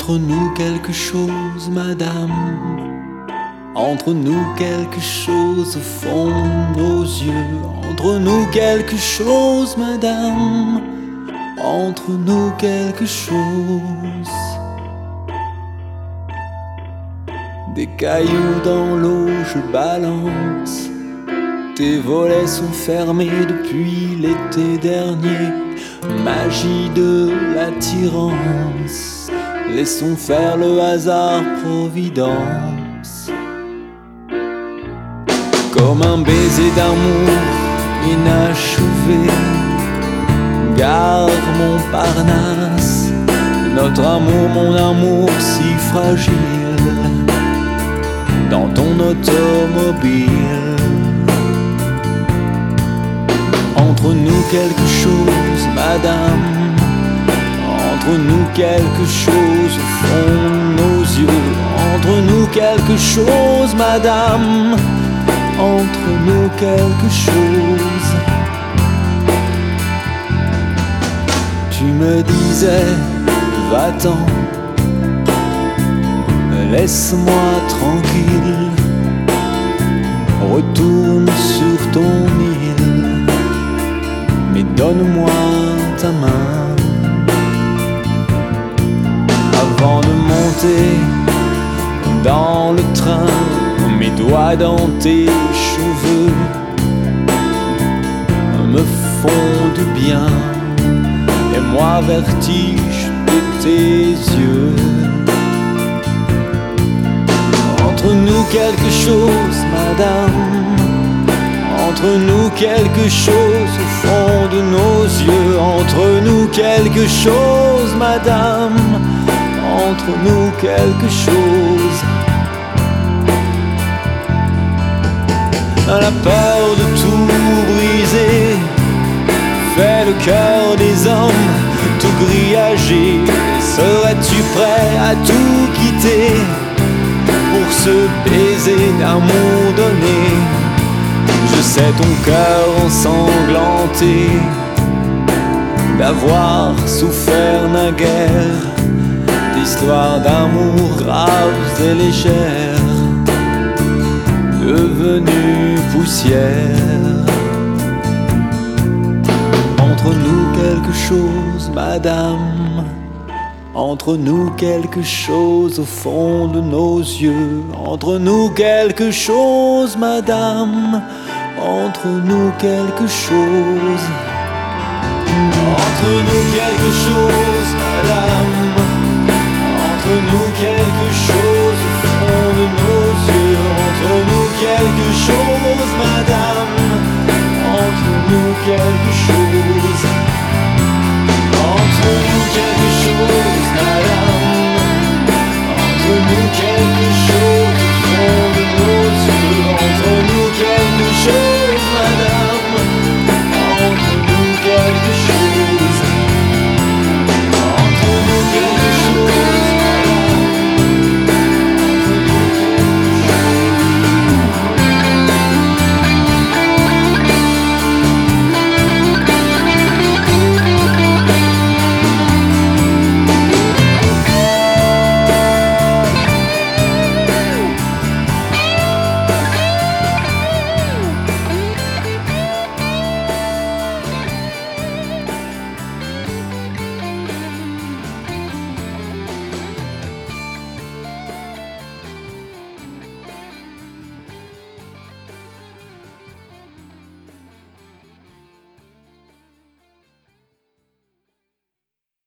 Entre nous quelque chose, madame. Entre nous quelque chose au fond de nos yeux. Entre nous quelque chose, madame. Entre nous quelque chose. Des cailloux dans l'eau, je balance. Tes volets sont fermés depuis l'été dernier. Magie de l'attirance. Laissons faire le hasard, providence. Comme un baiser d'amour inachevé, gare Montparnasse. Notre amour, mon amour si fragile, dans ton automobile. Entre nous quelque chose, madame. Entre nous quelque chose au fond de nos yeux. Entre nous quelque chose, madame. Entre nous quelque chose. Tu me disais, va-t'en, laisse-moi tranquille. Retourne sur ton île, mais donne-moi ta main. Avant de monter dans le train, mes doigts dans tes cheveux me font du bien. Et moi vertige de tes yeux. Entre nous quelque chose, madame. Entre nous quelque chose au fond de nos yeux. Entre nous quelque chose, madame. Entre nous quelque chose. La peur de tout briser fait le cœur des hommes tout grillagé. Serais-tu prêt à tout quitter pour ce baiser d'amour donné? Je sais ton cœur ensanglanté d'avoir souffert naguère d'histoires d'amour graves et légères, devenues poussière. Entre nous quelque chose, madame. Entre nous quelque chose au fond de nos yeux. Entre nous quelque chose, madame. Entre nous quelque chose. Entre nous quelque chose, madame. Entre nous quelque chose au fond de nos yeux. Entre nous quelque chose, madame. Entre nous quelque chose.